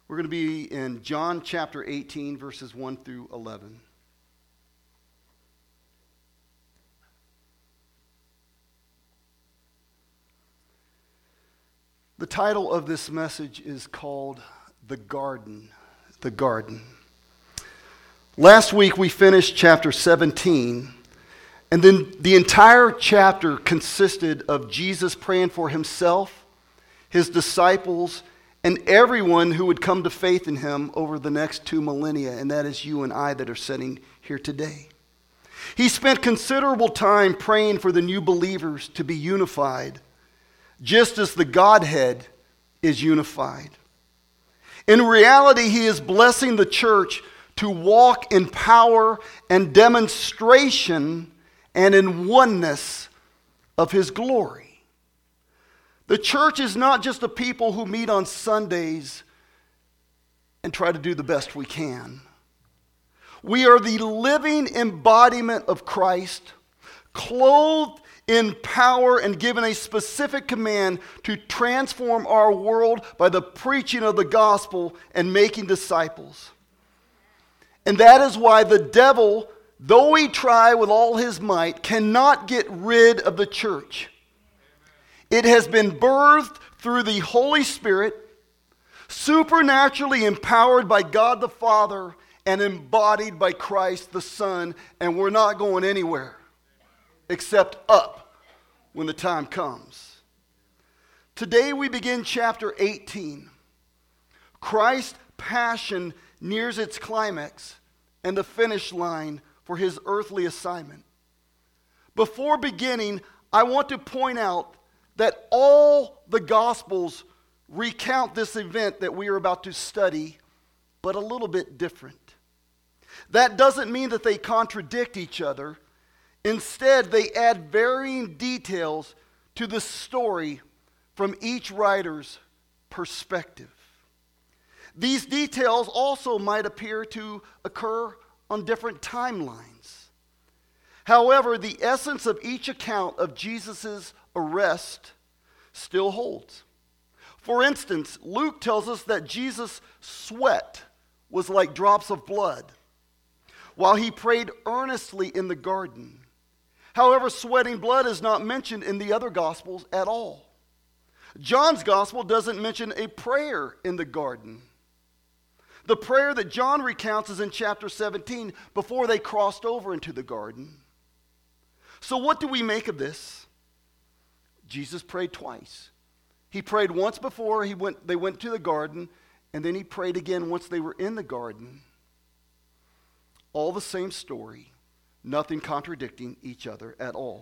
We're going to be in John chapter 18, verses 1 through 11. The title of this message is called The Garden. The Garden. Last week we finished chapter 17, and then the entire chapter consisted of Jesus praying for himself, his disciples, and everyone who would come to faith in him over the next 2 millennia, and that is you and I that are sitting here today. He spent considerable time praying for the new believers to be unified, just as the Godhead is unified. In reality, he is blessing the church to walk in power and demonstration and in oneness of his glory. The church is not just a people who meet on Sundays and try to do the best we can. We are the living embodiment of Christ, clothed in power and given a specific command to transform our world by the preaching of the gospel and making disciples. And that is why the devil, though he try with all his might, cannot get rid of the church. It has been birthed through the Holy Spirit, supernaturally empowered by God the Father, and embodied by Christ the Son, and we're not going anywhere except up when the time comes. Today we begin chapter 18. Christ's passion nears its climax and the finish line for his earthly assignment. Before beginning, I want to point out that all the Gospels recount this event that we are about to study, but a little bit different. That doesn't mean that they contradict each other. Instead, they add varying details to the story from each writer's perspective. These details also might appear to occur on different timelines. However, the essence of each account of Jesus' arrest still holds. For instance, Luke tells us that Jesus' sweat was like drops of blood while he prayed earnestly in the garden. However, sweating blood is not mentioned in the other Gospels at all. John's Gospel doesn't mention a prayer in the garden. The prayer that John recounts is in chapter 17 before they crossed over into the garden. So what do we make of this? Jesus prayed twice. He prayed once before they went to the garden, and then he prayed again once they were in the garden. All the same story, nothing contradicting each other at all.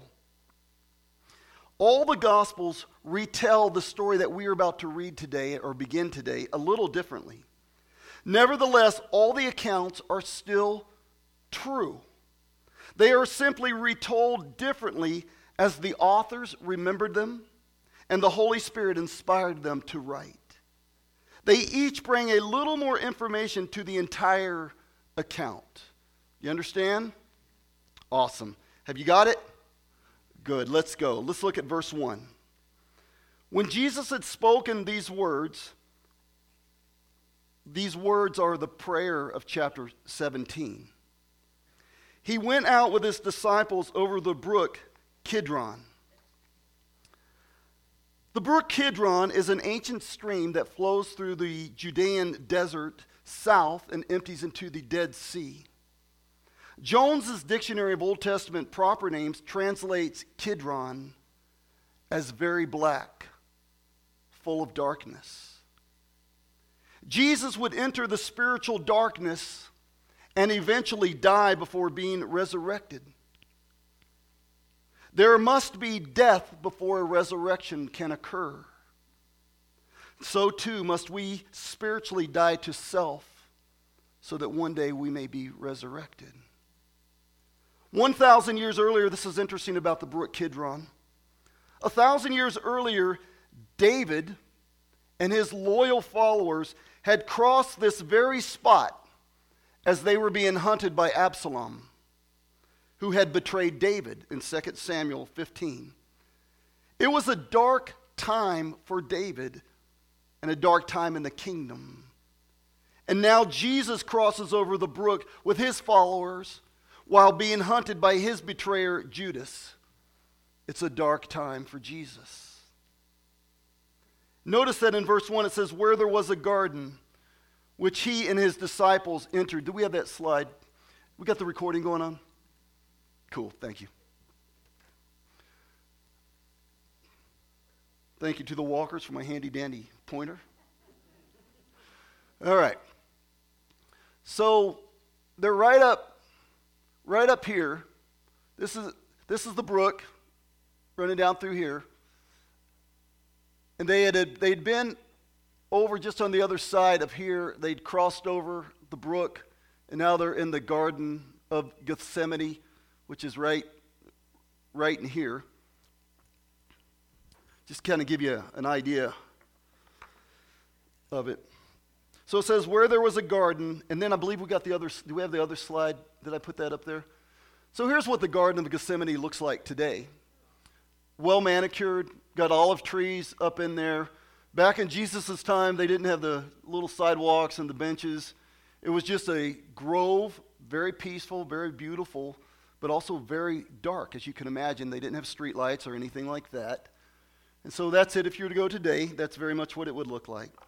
All the Gospels retell the story that we are about to read today or begin today a little differently. Nevertheless, all the accounts are still true. They are simply retold differently as the authors remembered them and the Holy Spirit inspired them to write. They each bring a little more information to the entire account. You understand? Awesome. Have you got it? Good. Let's go. Let's look at verse 1. When Jesus had spoken these words are the prayer of chapter 17. He went out with his disciples over the brook Kidron. The brook Kidron is an ancient stream that flows through the Judean desert south and empties into the Dead Sea. Jones's Dictionary of Old Testament Proper Names translates Kidron as very black, full of darkness. Jesus would enter the spiritual darkness and eventually die before being resurrected. There must be death before a resurrection can occur. So too must we spiritually die to self so that one day we may be resurrected. 1,000 years earlier, this is interesting about the brook Kidron. 1,000 years earlier, David and his loyal followers had crossed this very spot as they were being hunted by Absalom, who had betrayed David in 2 Samuel 15. It was a dark time for David and a dark time in the kingdom. And now Jesus crosses over the brook with his followers while being hunted by his betrayer, Judas. It's a dark time for Jesus. Notice that in verse 1 it says, where there was a garden, which he and his disciples entered. Do we have that slide? We got the recording going on? Cool, thank you. Thank you to the walkers for my handy-dandy pointer. All right. So they're right up here. This is the brook running down through here. And they'd been over just on the other side of here. They'd crossed over the brook, and now they're in the Garden of Gethsemane, which is right in here. Just kind of give you an idea of it. So it says, where there was a garden, and then I believe we got the other, do we have the other slide? Did I put that up there? So here's what the Garden of Gethsemane looks like today. Well manicured, got olive trees up in there. Back in Jesus' time, they didn't have the little sidewalks and the benches. It was just a grove, very peaceful, very beautiful, but also very dark, as you can imagine. They didn't have street lights or anything like that. And so that's it. If you were to go today, that's very much what it would look like.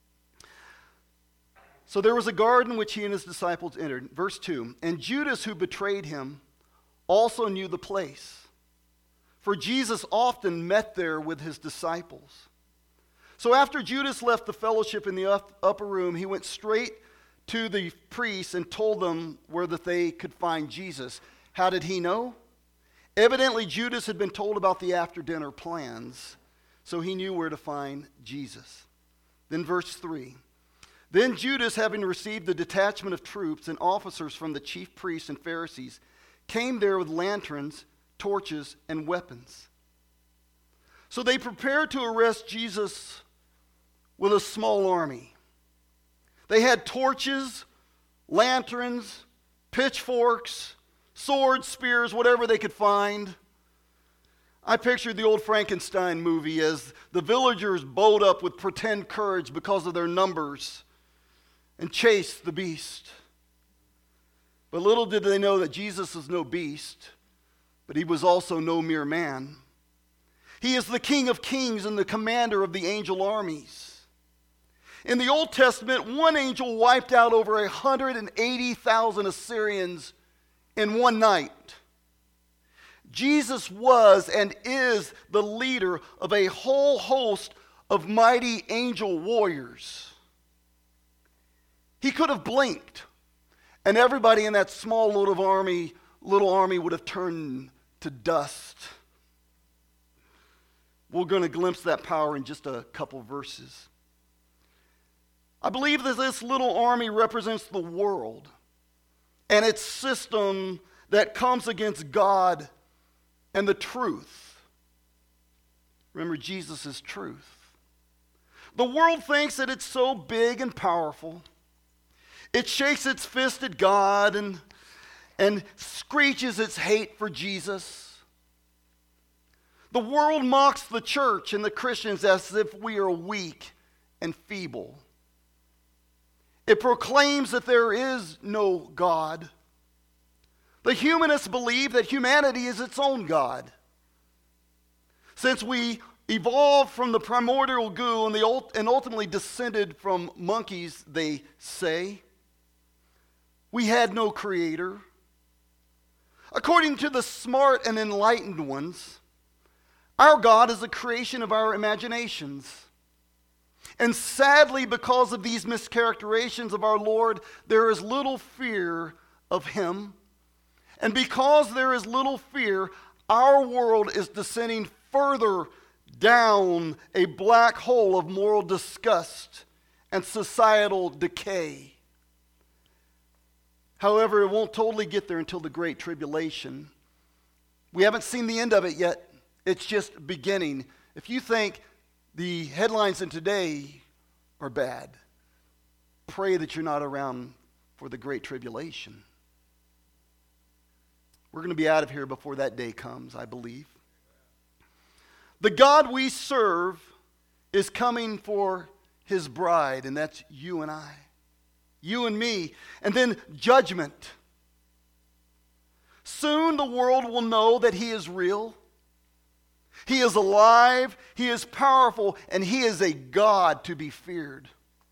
So there was a garden which he and his disciples entered. Verse 2, and Judas, who betrayed him, also knew the place, for Jesus often met there with his disciples. So after Judas left the fellowship in the upper room, he went straight to the priests and told them where that they could find Jesus. How did he know? Evidently, Judas had been told about the after-dinner plans, so he knew where to find Jesus. Then verse 3. Then Judas, having received the detachment of troops and officers from the chief priests and Pharisees, came there with lanterns, torches, and weapons. So they prepared to arrest Jesus with a small army. They had torches, lanterns, pitchforks, swords, spears, whatever they could find. I pictured the old Frankenstein movie as the villagers bowed up with pretend courage because of their numbers and chased the beast. But little did they know that Jesus is no beast, but he was also no mere man. He is the King of kings and the commander of the angel armies. In the Old Testament, one angel wiped out over 180,000 Assyrians in one night. Jesus was and is the leader of a whole host of mighty angel warriors. He could have blinked, and everybody in that small little army would have turned to dust. We're going to glimpse that power in just a couple verses. I believe that this little army represents the world and its system that comes against God and the truth. Remember, Jesus is truth. The world thinks that it's so big and powerful. It shakes its fist at God and screeches its hate for Jesus. The world mocks the church and the Christians as if we are weak and feeble. It proclaims that there is no God. The humanists believe that humanity is its own God. Since we evolved from the primordial goo and ultimately descended from monkeys, they say, we had no creator. According to the smart and enlightened ones, our God is a creation of our imaginations. And sadly, because of these mischaracterizations of our Lord, there is little fear of him. And because there is little fear, our world is descending further down a black hole of moral disgust and societal decay. However, it won't totally get there until the Great Tribulation. We haven't seen the end of it yet. It's just beginning. If you think the headlines in today are bad, pray that you're not around for the Great Tribulation. We're going to be out of here before that day comes, I believe. The God we serve is coming for his bride, and that's you and I. you and me, and then judgment. Soon the world will know that he is real. He is alive, he is powerful, and he is a God to be feared.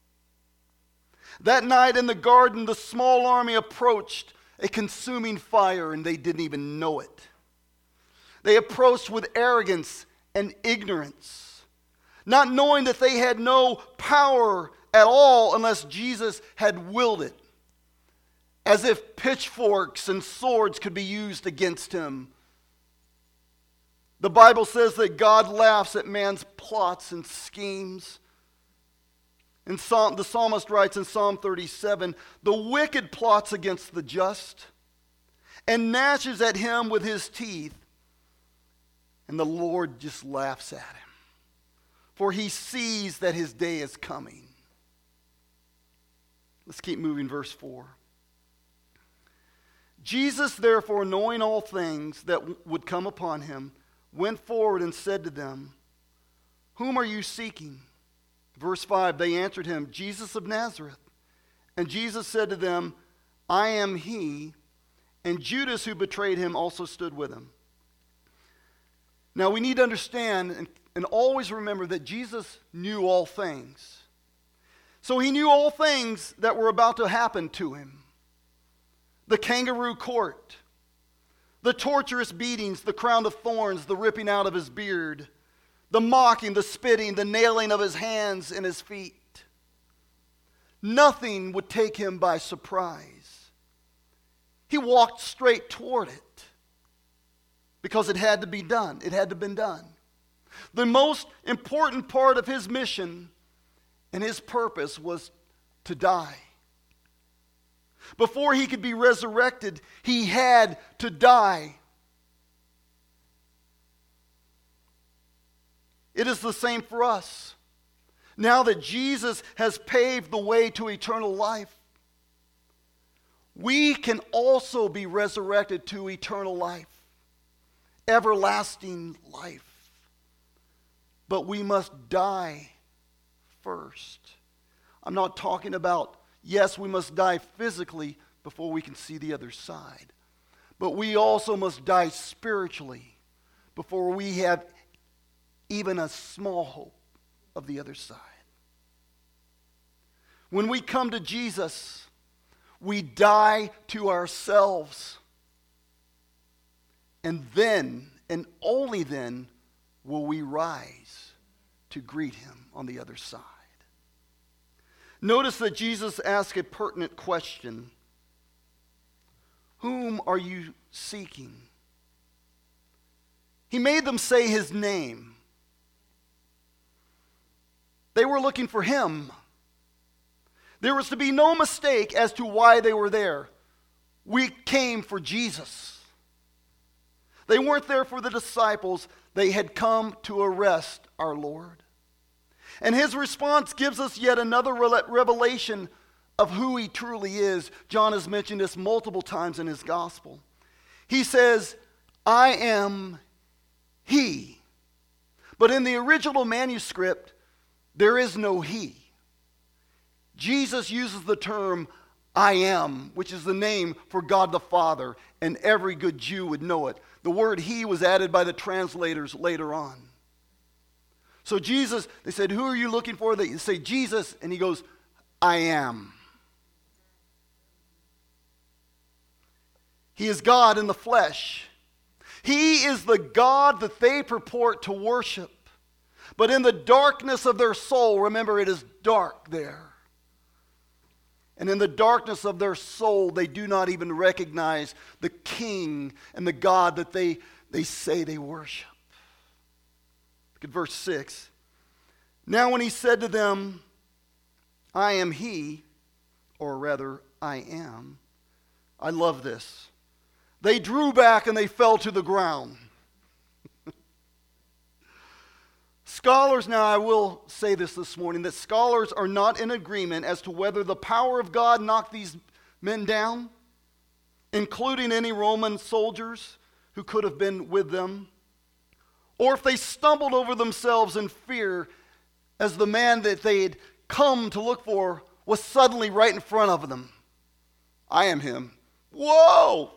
That night in the garden, the small army approached a consuming fire, and they didn't even know it. They approached with arrogance and ignorance, not knowing that they had no power at all unless Jesus had willed it, as if pitchforks and swords could be used against him. The Bible says that God laughs at man's plots and schemes. And the psalmist writes in Psalm 37, the wicked plots against the just and gnashes at him with his teeth. And the Lord just laughs at him, for he sees that his day is coming. Let's keep moving, verse 4. Jesus, therefore, knowing all things that would come upon him, went forward and said to them, whom are you seeking? Verse 5, they answered him, Jesus of Nazareth. And Jesus said to them, I am he. And Judas, who betrayed him, also stood with him. Now we need to understand and always remember that Jesus knew all things. So he knew all things that were about to happen to him. The kangaroo court, the torturous beatings, the crown of thorns, the ripping out of his beard, the mocking, the spitting, the nailing of his hands and his feet. Nothing would take him by surprise. He walked straight toward it because it had to be done. It had to have been done. The most important part of his mission and his purpose was to die. Before he could be resurrected, he had to die. It is the same for us. Now that Jesus has paved the way to eternal life, we can also be resurrected to eternal life, everlasting life. But we must die first. I'm not talking about, yes, we must die physically before we can see the other side. But we also must die spiritually before we have even a small hope of the other side. When we come to Jesus, we die to ourselves. And then, and only then, will we rise to greet him on the other side. Notice that Jesus asked a pertinent question. Whom are you seeking? He made them say his name. They were looking for him. There was to be no mistake as to why they were there. We came for Jesus. They weren't there for the disciples. They had come to arrest our Lord. And his response gives us yet another revelation of who he truly is. John has mentioned this multiple times in his gospel. He says, I am he. But in the original manuscript, there is no he. Jesus uses the term I am, which is the name for God the Father, and every good Jew would know it. The word he was added by the translators later on. So Jesus, they said, who are you looking for? They say Jesus, and he goes, I am. He is God in the flesh. He is the God that they purport to worship. But in the darkness of their soul, remember it is dark there. And in the darkness of their soul, they do not even recognize the King and the God that they say they worship. Look at verse 6. Now when he said to them, I am he, or rather, I am. I love this. They drew back and they fell to the ground. Scholars, now I will say this morning, that scholars are not in agreement as to whether the power of God knocked these men down, including any Roman soldiers who could have been with them, or if they stumbled over themselves in fear as the man that they had come to look for was suddenly right in front of them. I am him. Whoa!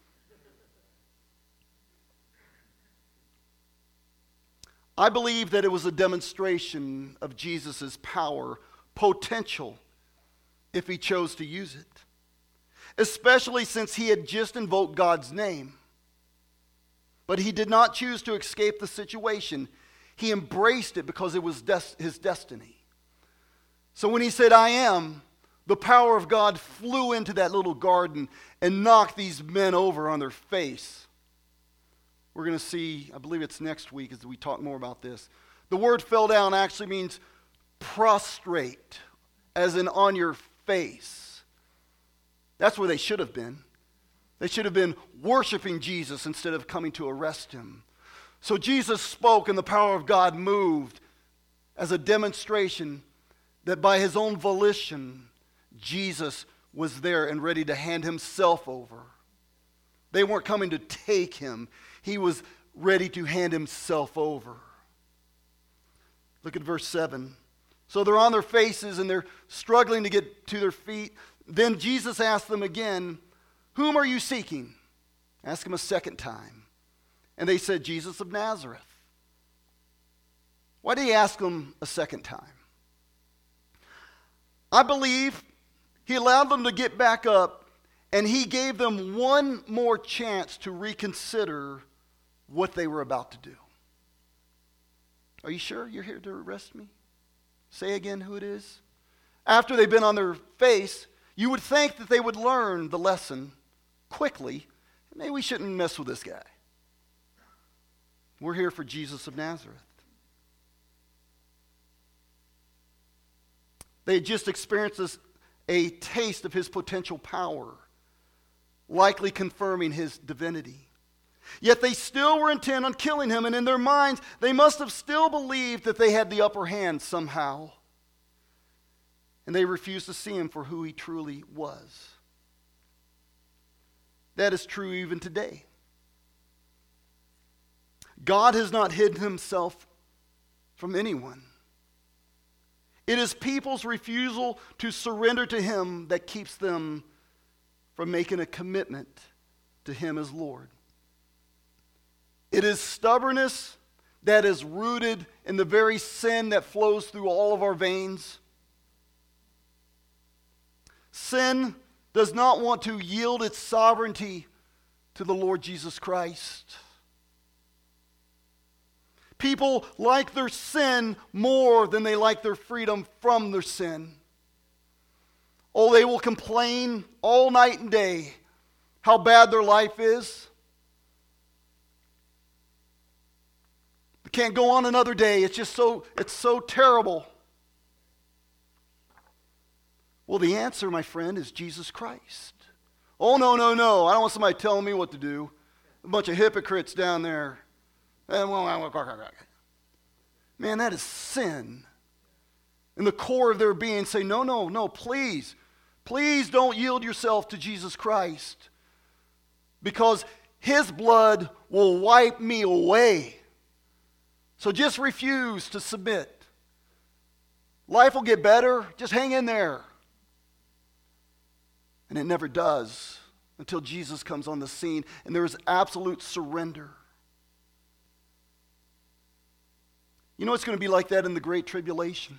I believe that it was a demonstration of Jesus' power, potential, if he chose to use it. Especially since he had just invoked God's name. But he did not choose to escape the situation. He embraced it because it was his destiny. So when he said, I am, the power of God flew into that little garden and knocked these men over on their face. We're going to see, I believe it's next week as we talk more about this. The word fell down actually means prostrate, as in on your face. That's where they should have been. They should have been worshiping Jesus instead of coming to arrest him. So Jesus spoke and the power of God moved as a demonstration that by his own volition, Jesus was there and ready to hand himself over. They weren't coming to take him. He was ready to hand himself over. Look at verse 7. So they're on their faces and they're struggling to get to their feet. Then Jesus asked them again, whom are you seeking? Ask him a second time. And they said, Jesus of Nazareth. Why did he ask them a second time? I believe he allowed them to get back up and he gave them one more chance to reconsider what they were about to do. Are you sure you're here to arrest me? Say again who it is. After they've been on their face, you would think that they would learn the lesson quickly. Maybe we shouldn't mess with this guy. We're here for Jesus of Nazareth. They had just experienced a taste of his potential power, likely confirming his divinity. Yet they still were intent on killing him, and in their minds, they must have still believed that they had the upper hand somehow. And they refused to see him for who he truly was. That is true even today. God has not hidden himself from anyone. It is people's refusal to surrender to him that keeps them from making a commitment to him as Lord. It is stubbornness that is rooted in the very sin that flows through all of our veins. Sin does not want to yield its sovereignty to the Lord Jesus Christ. People like their sin more than they like their freedom from their sin. Oh, they will complain all night and day how bad their life is. They can't go on another day. It's so terrible. Well, the answer, my friend, is Jesus Christ. Oh, no. I don't want somebody telling me what to do. A bunch of hypocrites down there. Man, that is sin. In the core of their being, say, no, please don't yield yourself to Jesus Christ. Because his blood will wipe me away. So just refuse to submit. Life will get better. Just hang in there. And it never does until Jesus comes on the scene and there is absolute surrender. You know it's going to be like that in the Great Tribulation.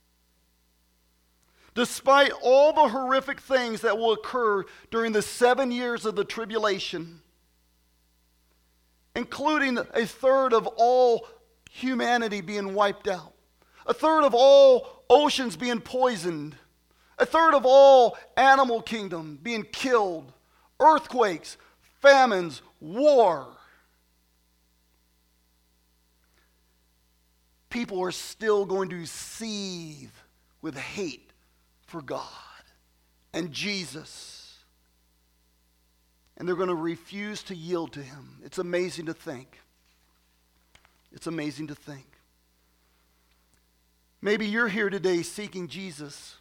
Despite all the horrific things that will occur during the 7 years of the tribulation, including a third of all humanity being wiped out, a third of all oceans being poisoned, a third of all animal kingdom being killed, earthquakes, famines, war. People are still going to seethe with hate for God and Jesus. And they're going to refuse to yield to him. It's amazing to think. It's amazing to think. Maybe you're here today seeking Jesus.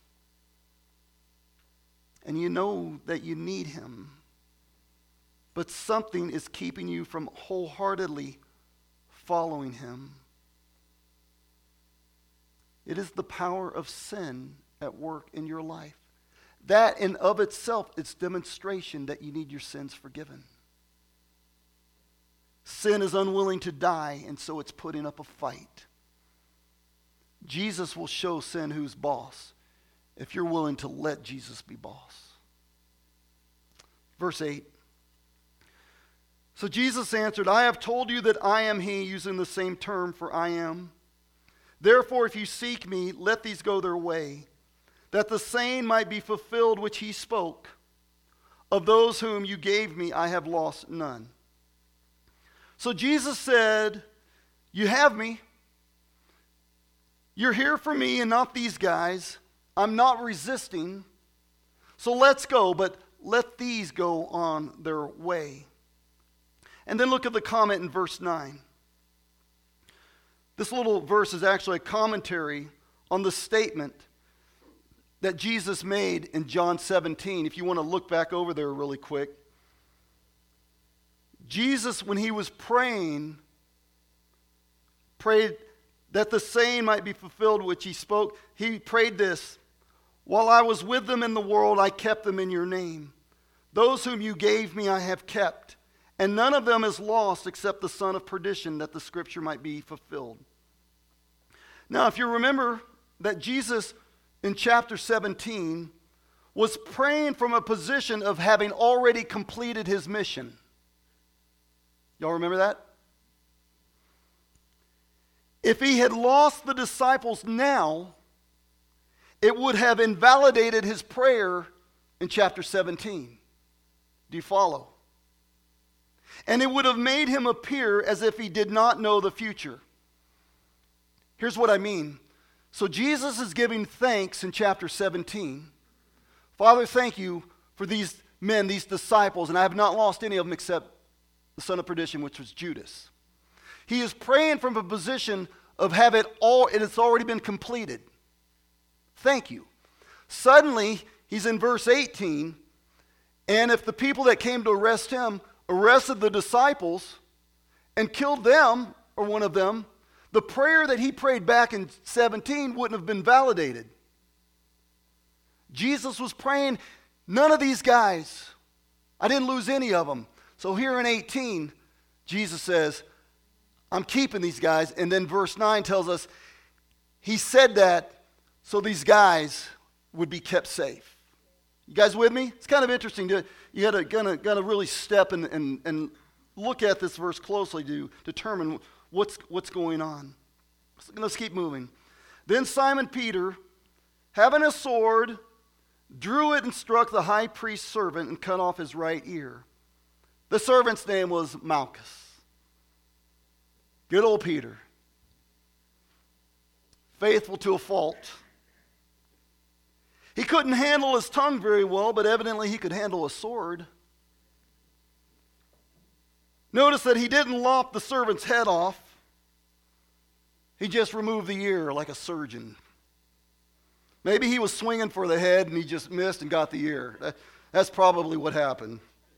And you know that you need him. But something is keeping you from wholeheartedly following him. It is the power of sin at work in your life. That in of itself, it's demonstration that you need your sins forgiven. Sin is unwilling to die, and so it's putting up a fight. Jesus will show sin who's boss if you're willing to let Jesus be boss. Verse 8. So Jesus answered, I have told you that I am he, using the same term for I am. Therefore, if you seek me, let these go their way, that the saying might be fulfilled which he spoke. Of those whom you gave me, I have lost none. So Jesus said, you have me. You're here for me and not these guys. I'm not resisting. So let's go, but let these go on their way. And then look at the comment in verse 9. This little verse is actually a commentary on the statement that Jesus made in John 17. If you want to look back over there really quick. Jesus, when he was prayed that the saying might be fulfilled which he spoke. He prayed this, while I was with them in the world, I kept them in your name. Those whom you gave me I have kept, and none of them is lost except the son of perdition, that the scripture might be fulfilled. Now, if you remember that Jesus in chapter 17 was praying from a position of having already completed his mission. Y'all remember that? If he had lost the disciples now, it would have invalidated his prayer in chapter 17. Do you follow? And it would have made him appear as if he did not know the future. Here's what I mean. So Jesus is giving thanks in chapter 17. Father, thank you for these men, these disciples, and I have not lost any of them except the son of perdition, which was Judas. He is praying from a position of it has already been completed. Thank you. Suddenly, he's in verse 18, and if the people that came to arrest him arrested the disciples and killed them, or one of them, the prayer that he prayed back in 17 wouldn't have been validated. Jesus was praying, none of these guys, I didn't lose any of them. So here in 18, Jesus says, I'm keeping these guys. And then verse 9 tells us he said that so these guys would be kept safe. You guys with me? It's kind of interesting. You got to really step and look at this verse closely to determine what's going on. So let's keep moving. Then Simon Peter, having a sword, drew it and struck the high priest's servant and cut off his right ear. The servant's name was Malchus. Good old Peter. Faithful to a fault. He couldn't handle his tongue very well, but evidently he could handle a sword. Notice that he didn't lop the servant's head off. He just removed the ear like a surgeon. Maybe he was swinging for the head and he just missed and got the ear. That's probably what happened.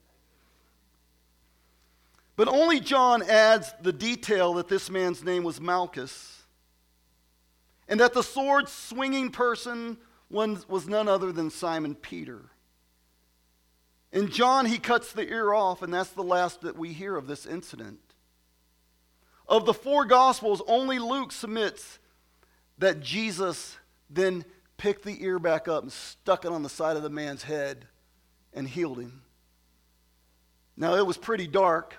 But only John adds the detail that this man's name was Malchus, and that the sword-swinging person was none other than Simon Peter. In John, he cuts the ear off, and that's the last that we hear of this incident. Of the four Gospels, only Luke submits that Jesus then picked the ear back up and stuck it on the side of the man's head and healed him. Now, it was pretty dark.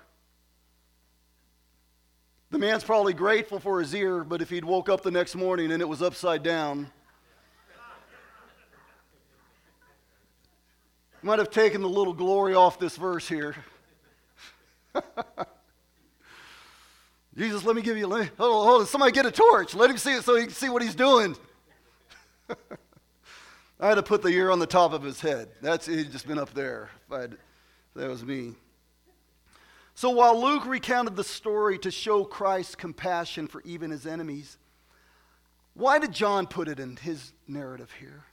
The man's probably grateful for his ear, but if he'd woke up the next morning and it was upside down, might have taken the little glory off this verse here. Jesus, let me hold on, somebody get a torch. Let him see it so he can see what he's doing. I had to put the ear on the top of his head. He'd just been up there. That was me. So while Luke recounted the story to show Christ's compassion for even his enemies, why did John put it in his narrative here?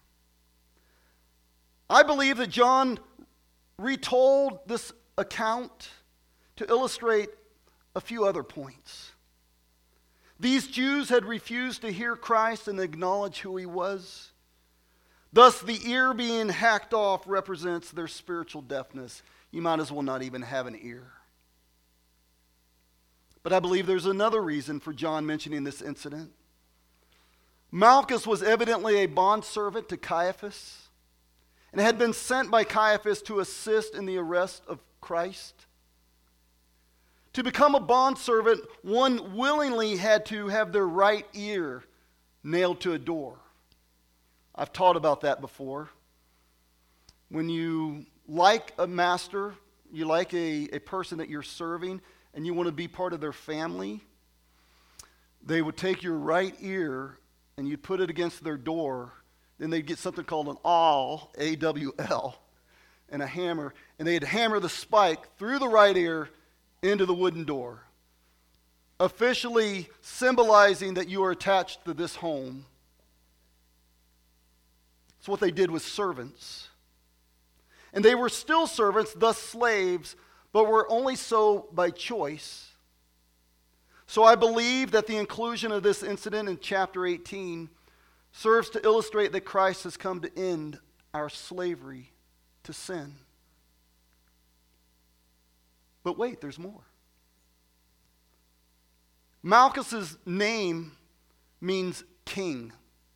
I believe that John retold this account to illustrate a few other points. These Jews had refused to hear Christ and acknowledge who he was. Thus, the ear being hacked off represents their spiritual deafness. You might as well not even have an ear. But I believe there's another reason for John mentioning this incident. Malchus was evidently a bondservant to Caiaphas and had been sent by Caiaphas to assist in the arrest of Christ. To become a bondservant, one willingly had to have their right ear nailed to a door. I've taught about that before. When you like a master, you like a person that you're serving, and you want to be part of their family, they would take your right ear and you'd put it against their door. Then they'd get something called an awl, A-W-L, and a hammer, and they'd hammer the spike through the right ear into the wooden door, officially symbolizing that you are attached to this home. It's what they did with servants. And they were still servants, thus slaves, but were only so by choice. So I believe that the inclusion of this incident in chapter 18 serves to illustrate that Christ has come to end our slavery to sin. But wait, there's more. Malchus's name means king.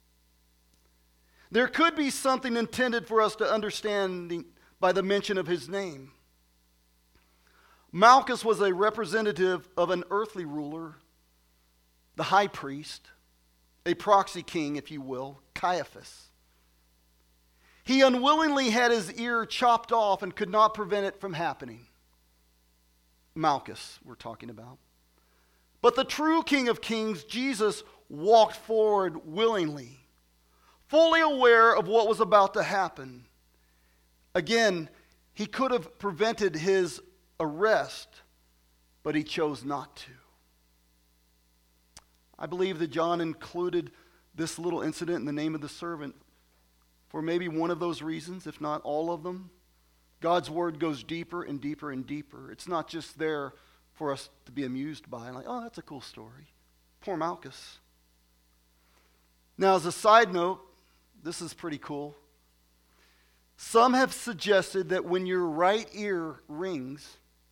There could be something intended for us to understand by the mention of his name. Malchus was a representative of an earthly ruler, the high priest, a proxy king, if you will, Caiaphas. He unwillingly had his ear chopped off and could not prevent it from happening. Malchus, we're talking about. But the true King of Kings, Jesus, walked forward willingly, fully aware of what was about to happen. Again, he could have prevented his arrest, but he chose not to. I believe that John included this little incident in the name of the servant for maybe one of those reasons, if not all of them. God's word goes deeper and deeper and deeper. It's not just there for us to be amused by, like, oh, that's a cool story. Poor Malchus. Now, as a side note, this is pretty cool. Some have suggested that when your right ear rings,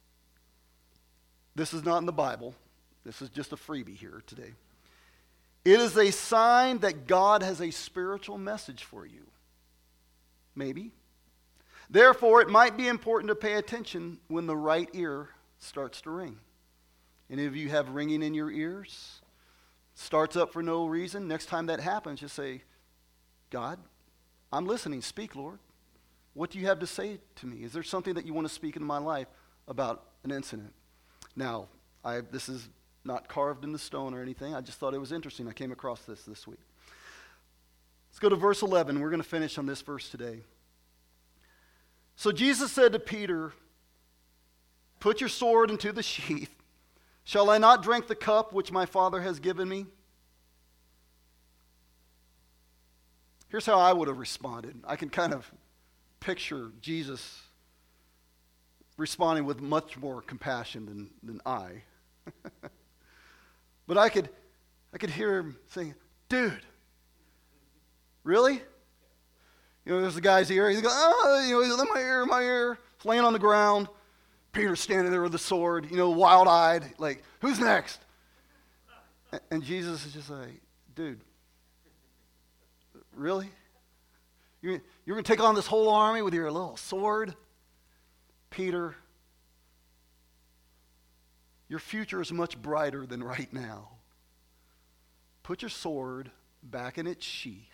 this is not in the Bible, this is just a freebie here today. It is a sign that God has a spiritual message for you. Maybe. Therefore, it might be important to pay attention when the right ear starts to ring. Any of you have ringing in your ears? Starts up for no reason. Next time that happens, just say, God, I'm listening. Speak, Lord. What do you have to say to me? Is there something that you want to speak into my life about an incident? Now, this is not carved in the stone or anything. I just thought it was interesting. I came across this week. Let's go to verse 11. We're going to finish on this verse today. So Jesus said to Peter, put your sword into the sheath. Shall I not drink the cup which my Father has given me? Here's how I would have responded. I can kind of picture Jesus responding with much more compassion than I. But I could hear him saying, dude, really? You know, there's the guy's ear. He's going, oh, my ear. It's laying on the ground. Peter's standing there with the sword, wild-eyed, like, who's next? And Jesus is just like, dude, really? You're going to take on this whole army with your little sword? Peter, your future is much brighter than right now. Put your sword back in its sheath.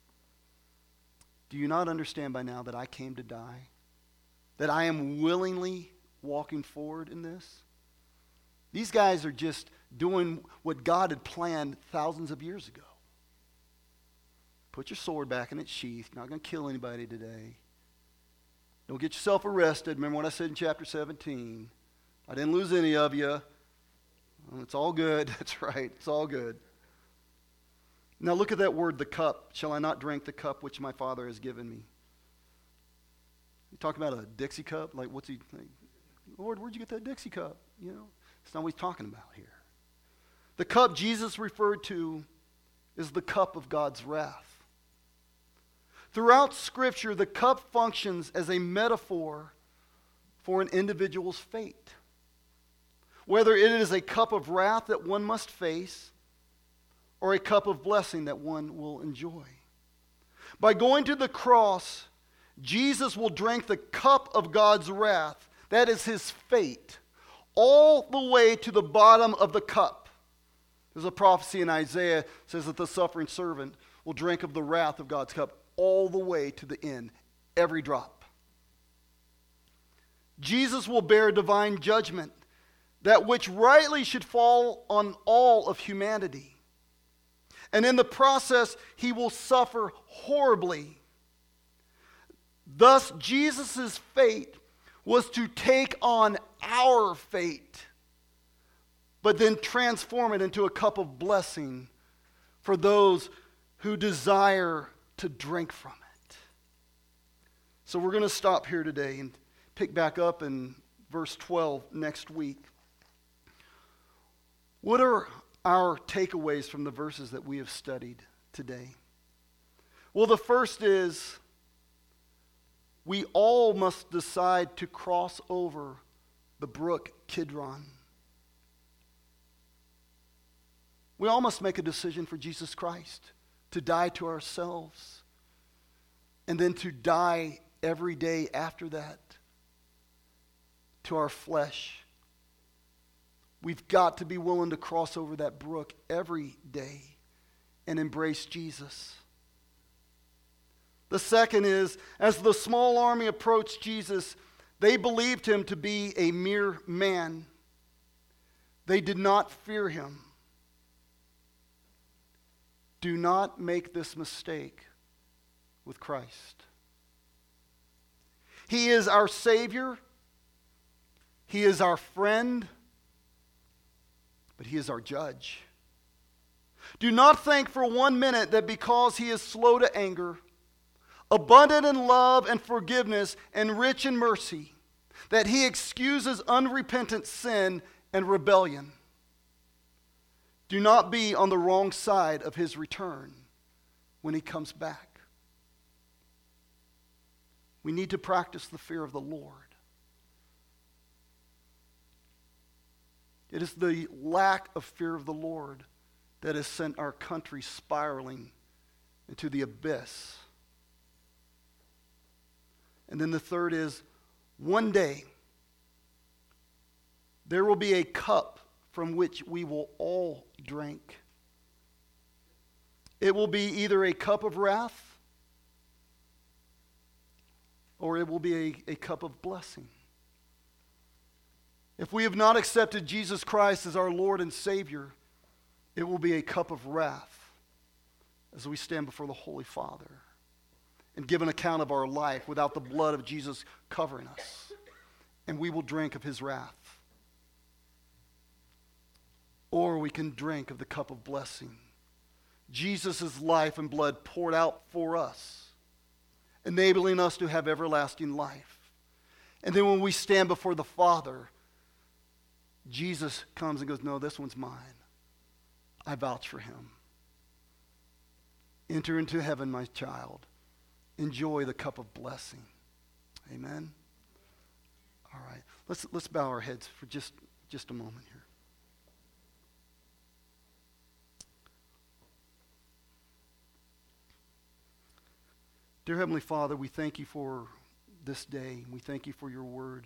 Do you not understand by now that I came to die? That I am willingly walking forward in this? These guys are just doing what God had planned thousands of years ago. Put your sword back in its sheath. Not going to kill anybody today. Don't get yourself arrested. Remember what I said in chapter 17. I didn't lose any of you. Well, it's all good. That's right. It's all good. Now look at that word, the cup. Shall I not drink the cup which my Father has given me? You talk about a Dixie cup? Like, what's he like? Lord, where'd you get that Dixie cup? It's not what he's talking about here. The cup Jesus referred to is the cup of God's wrath. Throughout Scripture, the cup functions as a metaphor for an individual's fate. Whether it is a cup of wrath that one must face or a cup of blessing that one will enjoy. By going to the cross, Jesus will drink the cup of God's wrath. That is his fate, all the way to the bottom of the cup. There's a prophecy in Isaiah that says that the suffering servant will drink of the wrath of God's cup all the way to the end, every drop. Jesus will bear divine judgment, that which rightly should fall on all of humanity. And in the process, he will suffer horribly. Thus, Jesus' fate was to take on our fate, but then transform it into a cup of blessing for those who desire to drink from it. So we're going to stop here today and pick back up in verse 12 next week. What are our takeaways from the verses that we have studied today? Well, the first is we all must decide to cross over the brook Kidron. We all must make a decision for Jesus Christ, to die to ourselves, and then to die every day after that to our flesh. We've got to be willing to cross over that brook every day and embrace Jesus. The second is, as the small army approached Jesus, they believed him to be a mere man. They did not fear him. Do not make this mistake with Christ. He is our Savior. He is our friend. But he is our judge. Do not think for 1 minute that because he is slow to anger, abundant in love and forgiveness, and rich in mercy, that he excuses unrepentant sin and rebellion. Do not be on the wrong side of his return when he comes back. We need to practice the fear of the Lord. It is the lack of fear of the Lord that has sent our country spiraling into the abyss. And then the third is, one day there will be a cup from which we will all drink. It will be either a cup of wrath or it will be a cup of blessing. If we have not accepted Jesus Christ as our Lord and Savior, it will be a cup of wrath as we stand before the Holy Father and give an account of our life without the blood of Jesus covering us. And we will drink of his wrath. Or we can drink of the cup of blessing. Jesus' life and blood poured out for us, enabling us to have everlasting life. And then when we stand before the Father, Jesus comes and goes, no, this one's mine. I vouch for him. Enter into heaven, my child. Enjoy the cup of blessing. Amen? All right. Let's bow our heads for just a moment here. Dear Heavenly Father, we thank you for this day. We thank you for your word.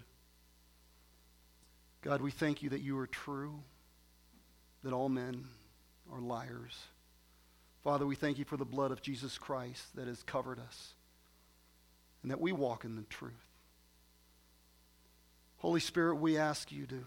God, we thank you that you are true, that all men are liars. Father, we thank you for the blood of Jesus Christ that has covered us and that we walk in the truth. Holy Spirit, we ask you to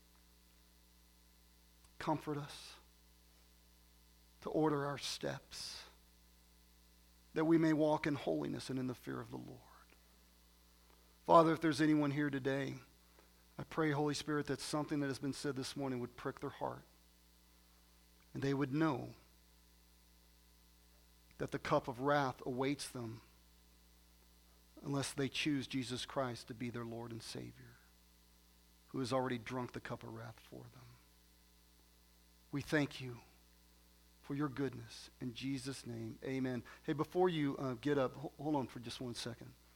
comfort us, to order our steps, that we may walk in holiness and in the fear of the Lord. Father, if there's anyone here today, I pray, Holy Spirit, that something that has been said this morning would prick their heart and they would know that the cup of wrath awaits them unless they choose Jesus Christ to be their Lord and Savior, who has already drunk the cup of wrath for them. We thank you for for your goodness. In Jesus' name, amen. Hey, before you get up, hold on for just 1 second.